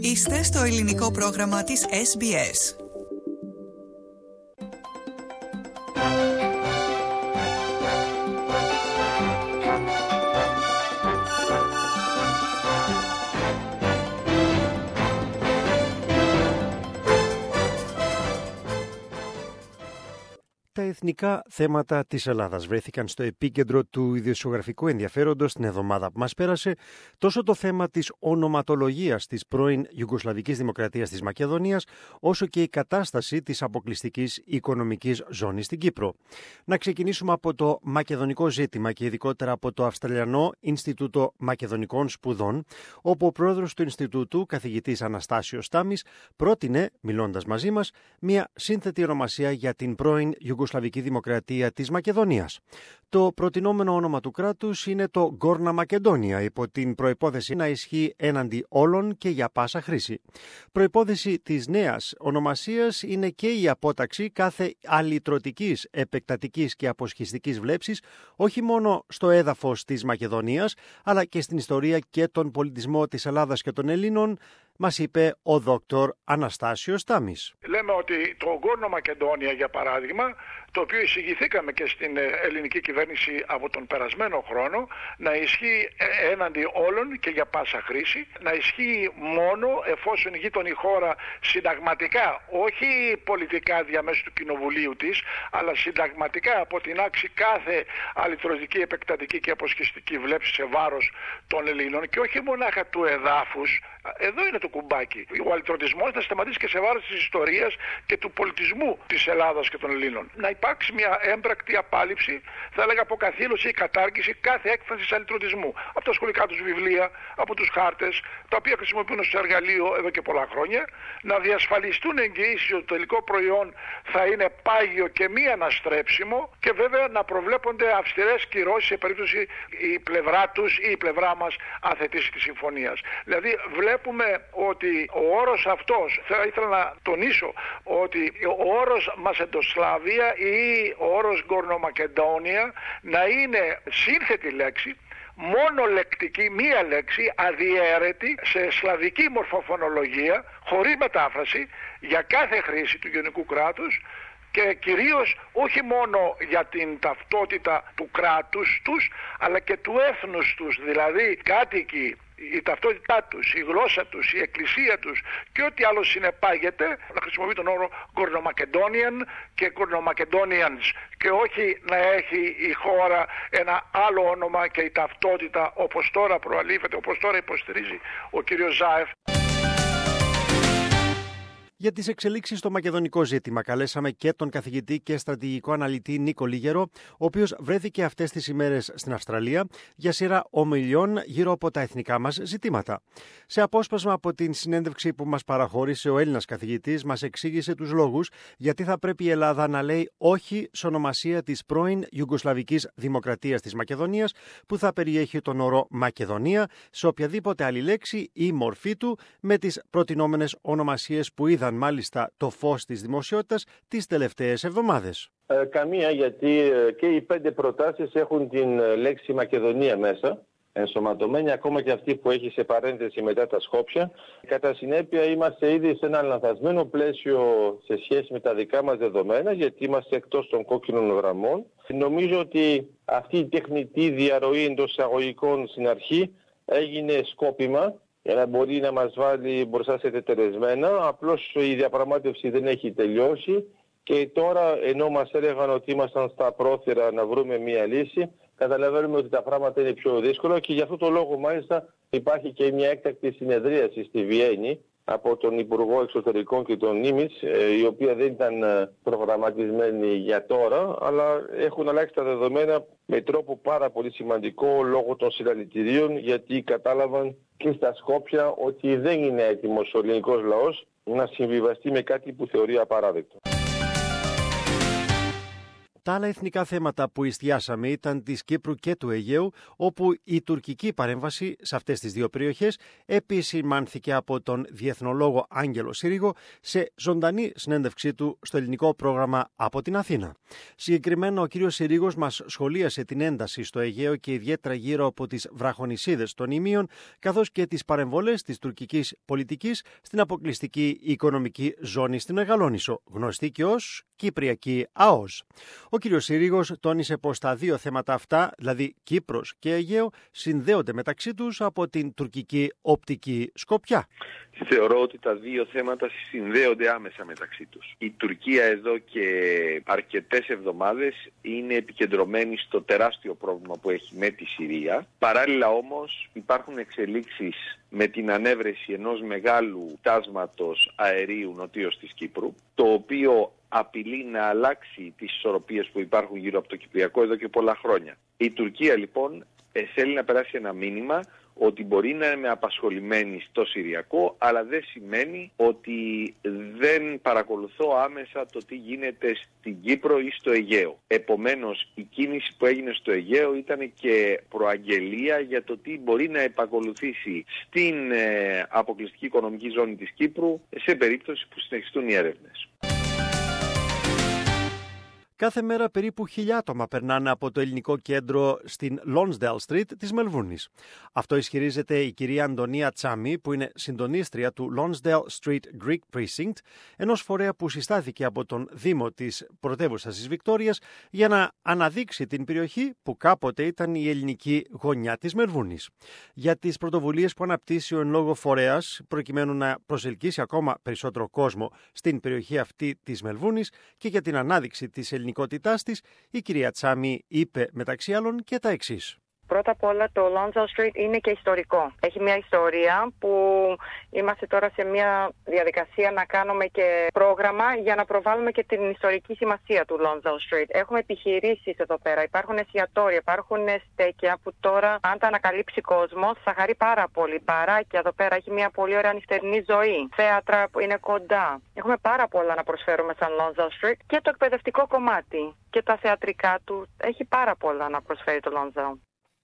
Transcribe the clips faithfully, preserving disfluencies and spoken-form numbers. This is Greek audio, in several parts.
Είστε στο ελληνικό πρόγραμμα της Ες Μπι Ες. Τα εθνικά θέματα της Ελλάδας βρέθηκαν στο επίκεντρο του ειδησιογραφικού ενδιαφέροντος την εβδομάδα που μας πέρασε, τόσο το θέμα της ονοματολογίας της πρώην Ιουγκοσλαβικής Δημοκρατίας της Μακεδονίας, όσο και η κατάσταση της αποκλειστικής οικονομικής ζώνης στην Κύπρο. Να ξεκινήσουμε από το μακεδονικό ζήτημα και ειδικότερα από το Αυστραλιανό Ινστιτούτο Μακεδονικών Σπουδών, όπου ο πρόεδρος του Ινστιτούτου, καθηγητής Αναστάσιος Στάμις, πρότεινε, μιλώντας μαζί μας, μια σύνθετη ονομασία για την πρώην Ιουγκοσλαβική Δημοκρατία της Μακεδονίας. Το προτινόμενο όνομα του κράτους είναι το Γκόρνα Μακεδόνια, υπό την προϋπόθεση να ισχύει έναντι όλων και για πάσα χρήση. Προϋπόθεση της νέας ονομασίας είναι και η απόταξη κάθε αλυτρωτικής, επεκτατικής και αποσχιστικής βλέψης, όχι μόνο στο έδαφος της Μακεδονίας, αλλά και στην ιστορία και τον πολιτισμό της Ελλάδας και των Ελλήνων, μας είπε ο δόκτωρ Αναστάσιος Στάμις. Λέμε ότι το Γκόρνο Μακεδόνια, για παράδειγμα, το οποίο εισηγηθήκαμε και στην ελληνική κυβέρνηση από τον περασμένο χρόνο, να ισχύει έναντι όλων και για πάσα χρήση, να ισχύει μόνο εφόσον η γείτονη χώρα συνταγματικά, όχι πολιτικά διαμέσου του κοινοβουλίου της, αλλά συνταγματικά αποτινάξει κάθε αλυτρωτική, επεκτατική και αποσχιστική βλέψη σε βάρος των Ελλήνων και όχι μονάχα του εδάφους. Εδώ είναι το κουμπάκι. Ο αλυτρωτισμός θα σταματήσει και σε βάρος της ιστορίας και του πολιτισμού της Ελλάδας και των Ελλήνων. Να υπάρξει μια έμπρακτη απάλληψη, θα έλεγα αποκαθήλωση ή κατάργηση κάθε έκφρασης αλυτρωτισμού. Από τα σχολικά τους βιβλία, από τους χάρτες, τα οποία χρησιμοποιούν ως εργαλείο εδώ και πολλά χρόνια, να διασφαλιστούν εγγυήσεις ότι το τελικό προϊόν θα είναι πάγιο και μη αναστρέψιμο και βέβαια να προβλέπονται αυστηρές κυρώσεις σε περίπτωση η πλευρά τους ή η πλευρά μας αθετήσει τη συμφωνίας. Δηλαδή βλέπουμε ότι ο όρος αυτός, θα ήθελα να τονίσω ότι ο όρος Μασεντοσλαβία ή ο όρος Γκορνομακεδόνια να είναι σύνθετη λέξη, μόνο λεκτική, μία λέξη, αδιαίρετη, σε σλαβική μορφοφωνολογία, χωρίς μετάφραση, για κάθε χρήση του γενικού κράτους και κυρίως όχι μόνο για την ταυτότητα του κράτους τους, αλλά και του έθνους τους, δηλαδή κάτοικοι, η ταυτότητά τους, η γλώσσα τους, η εκκλησία τους και ό,τι άλλο συνεπάγεται, να χρησιμοποιεί τον όρο Γκορνομακεδόνιαν και Γκορνομακεδόνιανς και όχι να έχει η χώρα ένα άλλο όνομα και η ταυτότητα όπως τώρα προαλήφεται, όπως τώρα υποστηρίζει ο κύριος Ζάεφ. Για τις εξελίξεις στο μακεδονικό ζήτημα καλέσαμε και τον καθηγητή και στρατηγικό αναλυτή Νίκο Λίγερο, ο οποίος βρέθηκε αυτές τις ημέρες στην Αυστραλία για σειρά ομιλιών γύρω από τα εθνικά μας ζητήματα. Σε απόσπασμα από την συνέντευξη που μας παραχώρησε ο Έλληνας καθηγητής, μας εξήγησε τους λόγους γιατί θα πρέπει η Ελλάδα να λέει όχι σε ονομασία της πρώην Ιουγκοσλαβικής Δημοκρατίας της Μακεδονίας, που θα περιέχει τον όρο Μακεδονία σε οποιαδήποτε άλλη λέξη ή μορφή του, με τις προτινόμενες ονομασίες που είδαν μάλιστα το φως της δημοσιότητας τις τελευταίες εβδομάδες. Ε, καμία, γιατί ε, και οι πέντε προτάσεις έχουν την ε, λέξη Μακεδονία μέσα, ενσωματωμένη, ακόμα και αυτή που έχει σε παρένθεση μετά τα Σκόπια. Κατά συνέπεια είμαστε ήδη σε ένα λανθασμένο πλαίσιο σε σχέση με τα δικά μας δεδομένα, γιατί είμαστε εκτός των κόκκινων γραμμών. Νομίζω ότι αυτή η τεχνητή διαρροή εντός εισαγωγικών στην αρχή έγινε σκόπιμα, για να μπορεί να μας βάλει μπροστά σε τετελεσμένα. Απλώς η διαπραγμάτευση δεν έχει τελειώσει και τώρα, ενώ μας έλεγαν ότι ήμασταν στα πρόθυρα να βρούμε μία λύση, καταλαβαίνουμε ότι τα πράγματα είναι πιο δύσκολα και γι' αυτό το λόγο μάλιστα υπάρχει και μια έκτακτη συνεδρίαση στη Βιέννη από τον Υπουργό Εξωτερικών και τον Νίμιτς, η οποία δεν ήταν προγραμματισμένη για τώρα, αλλά έχουν αλλάξει τα δεδομένα με τρόπο πάρα πολύ σημαντικό λόγω των συλλαλητηρίων, γιατί κατάλαβαν και στα Σκόπια ότι δεν είναι έτοιμος ο ελληνικός λαός να συμβιβαστεί με κάτι που θεωρεί απαράδεκτο. Τα άλλα εθνικά θέματα που εστιάσαμε ήταν της Κύπρου και του Αιγαίου, όπου η τουρκική παρέμβαση σε αυτές τις δύο περιοχές επισημάνθηκε από τον διεθνολόγο Άγγελο Συρίγο σε ζωντανή συνέντευξή του στο ελληνικό πρόγραμμα από την Αθήνα. Συγκεκριμένα, ο κύριος Συρίγος μας σχολίασε την ένταση στο Αιγαίο και ιδιαίτερα γύρω από τις βραχονησίδες των Ιμίων, καθώς και τις παρεμβολές της τουρκικής πολιτικής στην αποκλειστική οικονομική ζώνη στην Μεγαλόνησο, γνωστή και ως Κυπριακή ΑΟΣ. Ο κύριος Συρίγος τόνισε πως τα δύο θέματα αυτά, δηλαδή Κύπρος και Αιγαίο, συνδέονται μεταξύ τους από την τουρκική οπτική σκοπιά. Θεωρώ ότι τα δύο θέματα συνδέονται άμεσα μεταξύ τους. Η Τουρκία εδώ και αρκετές εβδομάδες είναι επικεντρωμένη στο τεράστιο πρόβλημα που έχει με τη Συρία. Παράλληλα όμως υπάρχουν εξελίξεις με την ανέβρεση ενός μεγάλου τάσματος αερίου νοτίως της Κύπρου, το οποίο απειλεί να αλλάξει τις ισορροπίες που υπάρχουν γύρω από το Κυπριακό εδώ και πολλά χρόνια. Η Τουρκία λοιπόν θέλει να περάσει ένα μήνυμα ότι μπορεί να είναι απασχολημένη στο Συριακό, αλλά δεν σημαίνει ότι δεν παρακολουθώ άμεσα το τι γίνεται στην Κύπρο ή στο Αιγαίο. Επομένως, η κίνηση που έγινε στο Αιγαίο ήταν και προαγγελία για το τι μπορεί να επακολουθήσει στην ε, αποκλειστική οικονομική ζώνη της Κύπρου σε περίπτωση που συνεχιστούν οι έρευνες. Κάθε μέρα περίπου χίλια άτομα περνάνε από το ελληνικό κέντρο στην Lonsdale Street της Μελβούρνης. Αυτό ισχυρίζεται η κυρία Αντωνία Τσάμι, που είναι συντονίστρια του Lonsdale Street Greek Precinct, ενός φορέα που συστάθηκε από τον Δήμο της πρωτεύουσας της Βικτόριας για να αναδείξει την περιοχή που κάποτε ήταν η ελληνική γωνιά της Μελβούρνης. Για τις πρωτοβουλίες που αναπτύσσει ο εν λόγω φορέας, προκειμένου να προσελκύσει ακόμα περισσότερο κόσμο στην περιοχή αυτή της Μελβούρνης και για την ανάδειξη της ελληνικότητάς της, η κυρία Τσάμι είπε μεταξύ άλλων και τα εξής. Πρώτα απ' όλα το Lonsdale Street είναι και ιστορικό. Έχει μια ιστορία που είμαστε τώρα σε μια διαδικασία να κάνουμε και πρόγραμμα για να προβάλλουμε και την ιστορική σημασία του Lonsdale Street. Έχουμε επιχειρήσεις εδώ πέρα, υπάρχουν εστιατόρια, υπάρχουν στέκια που τώρα αν τα ανακαλύψει κόσμος θα χαρεί πάρα πολύ. Παράκια εδώ πέρα, έχει μια πολύ ωραία νυχτερινή ζωή. Θέατρα που είναι κοντά. Έχουμε πάρα πολλά να προσφέρουμε σαν Lonsdale Street και το εκπαιδευτικό κομμάτι και τα θεατρικά του. Έχει πάρα πολλά να προσφέρει το Lonsdale.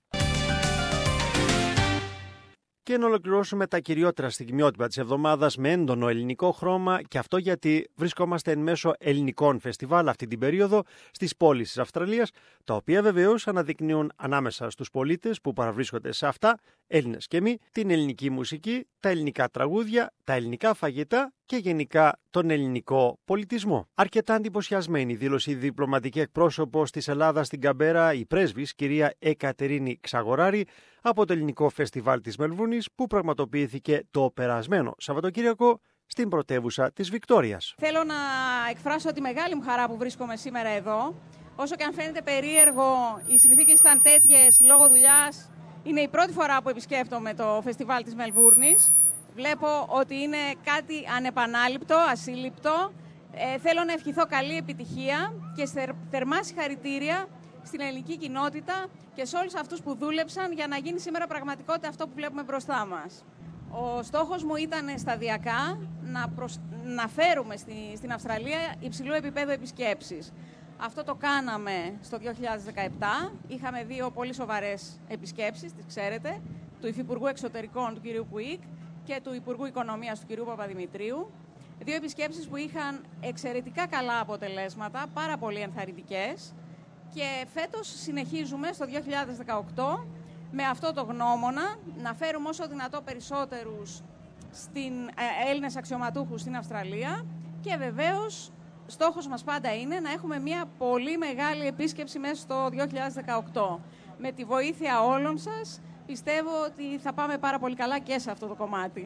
Και να ολοκληρώσουμε τα κυριότερα στιγμιότυπα της εβδομάδας με έντονο ελληνικό χρώμα, και αυτό γιατί βρισκόμαστε εν μέσω ελληνικών φεστιβάλ αυτή την περίοδο στις πόλεις της Αυστραλίας, τα οποία βεβαίως αναδεικνύουν ανάμεσα στους πολίτες που παραβρίσκονται σε αυτά, Έλληνες και μη, την ελληνική μουσική, τα ελληνικά τραγούδια, τα ελληνικά φαγητά και γενικά τον ελληνικό πολιτισμό. Αρκετά εντυπωσιασμένη δήλωσε η διπλωματική εκπρόσωπος της Ελλάδας στην Καμπέρα, η πρέσβης κυρία Εκατερίνη Ξαγοράρη, από το ελληνικό φεστιβάλ της Μελβούρνης που πραγματοποιήθηκε το περασμένο Σαββατοκύριακο στην πρωτεύουσα της Βικτόριας. Θέλω να εκφράσω τη μεγάλη μου χαρά που βρίσκομαι σήμερα εδώ. Όσο και αν φαίνεται περίεργο, οι συνθήκες ήταν τέτοιες λόγω δουλειάς. Είναι η πρώτη φορά που επισκέπτομαι το φεστιβάλ της Μελβούρνης. Βλέπω ότι είναι κάτι ανεπανάληπτο, ασύλληπτο. Ε, θέλω να ευχηθώ καλή επιτυχία και θερμά συγχαρητήρια στην ελληνική κοινότητα και σε όλους αυτούς που δούλεψαν για να γίνει σήμερα πραγματικότητα αυτό που βλέπουμε μπροστά μας. Ο στόχος μου ήταν σταδιακά να, προσ... να φέρουμε στη... στην Αυστραλία υψηλού επίπεδου επισκέψεις. Αυτό το κάναμε στο δύο χιλιάδες δεκαεπτά. Είχαμε δύο πολύ σοβαρές επισκέψεις, τις ξέρετε, του Υφυπουργού Εξωτερικών του κ. Κουίκ και του Υπουργού Οικονομίας του κ. Παπαδημητρίου. Δύο επισκέψεις που είχαν εξαιρετικά καλά αποτελέσματα, πάρα πολύ ενθαρρυντικές. Και φέτος συνεχίζουμε στο δύο χιλιάδες δεκαοκτώ με αυτό το γνώμονα να φέρουμε όσο δυνατό περισσότερους στην, ε, Έλληνες αξιωματούχους στην Αυστραλία και βεβαίως στόχος μας πάντα είναι να έχουμε μια πολύ μεγάλη επίσκεψη μέσα στο δύο χιλιάδες δεκαοκτώ. Με τη βοήθεια όλων σας πιστεύω ότι θα πάμε πάρα πολύ καλά και σε αυτό το κομμάτι.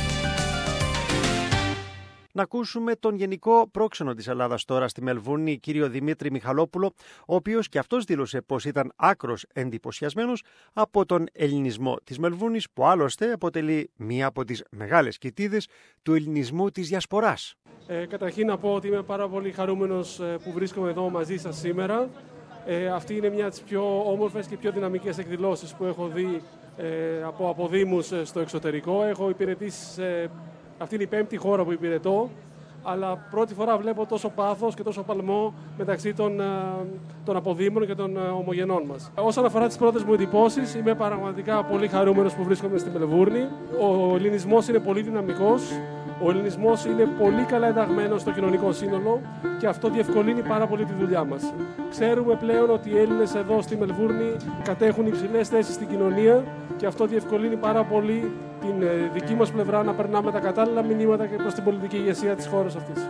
Να ακούσουμε τον Γενικό Πρόξενο της Ελλάδας τώρα στη Μελβούρνη, κύριο Δημήτρη Μιχαλόπουλο, ο οποίος και αυτός δήλωσε πως ήταν άκρος εντυπωσιασμένος από τον ελληνισμό της Μελβούρνης, που άλλωστε αποτελεί μία από τις μεγάλες κοιτίδες του ελληνισμού της διασποράς. Ε, καταρχήν να πω ότι είμαι πάρα πολύ χαρούμενος που βρίσκομαι εδώ μαζί σας σήμερα. Ε, αυτή είναι μια από τις πιο όμορφες και πιο δυναμικές εκδηλώσεις που έχω δει ε, από αποδήμους στο εξωτερικό. Έχω υπηρετήσει σε... Αυτή είναι η πέμπτη χώρα που υπηρετώ αλλά πρώτη φορά βλέπω τόσο πάθος και τόσο παλμό μεταξύ των, των αποδήμων και των ομογενών μας. Όσον αφορά τις πρώτες μου εντυπώσεις, είμαι πραγματικά πολύ χαρούμενος που βρίσκομαι στη Μελβούρνη. Ο ελληνισμός είναι πολύ δυναμικός, ο ελληνισμός είναι πολύ καλά ενταγμένος στο κοινωνικό σύνολο και αυτό διευκολύνει πάρα πολύ τη δουλειά μας. Ξέρουμε πλέον ότι οι Έλληνες εδώ στη Μελβούρνη κατέχουν υψηλές θέσεις στην κοινωνία και αυτό διευκολύνει πάρα πολύ την δική μας πλευρά να περνάμε τα κατάλληλα μηνύματα και προς την πολιτική ηγεσία της χώρας αυτής.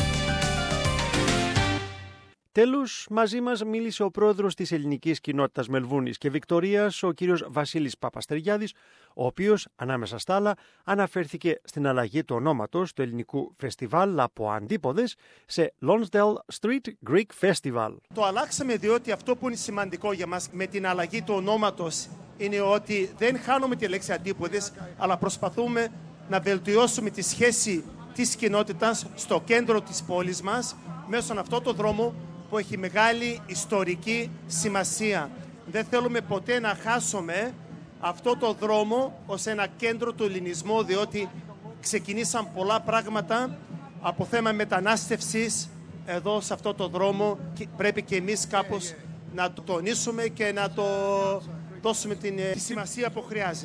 Τέλος, μαζί μας μίλησε ο πρόεδρος της ελληνικής κοινότητας Μελβούρνης και Βικτορίας, ο κύριος Βασίλης Παπαστεργιάδης, ο οποίος, ανάμεσα στα άλλα, αναφέρθηκε στην αλλαγή του ονόματος του ελληνικού φεστιβάλ από αντίποδες σε Lonsdale Street Greek Festival. Το αλλάξαμε διότι αυτό που είναι σημαντικό για μας με την αλλαγή του ονόματος είναι ότι δεν χάνουμε τη λέξη αντίποδες, αλλά προσπαθούμε να βελτιώσουμε τη σχέση της κοινότητας στο κέντρο της πόλης μας μέσω αυτό το δρόμο που έχει μεγάλη ιστορική σημασία. Δεν θέλουμε ποτέ να χάσουμε αυτό το δρόμο ως ένα κέντρο του ελληνισμού, διότι ξεκινήσαν πολλά πράγματα από θέμα μετανάστευσης εδώ σε αυτό το δρόμο και πρέπει και εμείς κάπως να το τονίσουμε και να το δώσουμε την σημασία που χρειάζεται.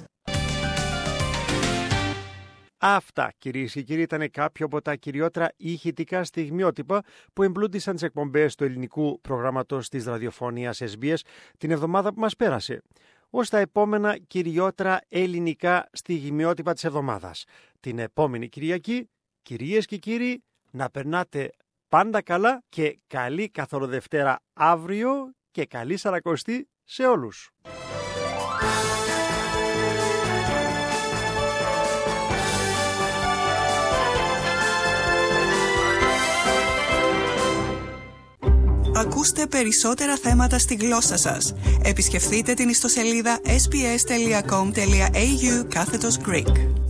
Αυτά, κυρίες και κύριοι, ήταν κάποια από τα κυριότερα ηχητικά στιγμιότυπα που εμπλούτησαν τις εκπομπές του ελληνικού προγράμματος της ραδιοφωνίας ες μπι ες την εβδομάδα που μας πέρασε. Ως τα επόμενα κυριότερα ελληνικά στιγμιότυπα της εβδομάδας. Την επόμενη Κυριακή, κυρίες και κύριοι, να περνάτε πάντα καλά και καλή καθολοδευτέρα αύριο και καλή Σαρακοστή σε όλους. Ακούστε περισσότερα θέματα στη γλώσσα σας. Επισκεφτείτε την ιστοσελίδα ες μπι ες τελεία κομ τελεία έι γιου κάθετος Greek.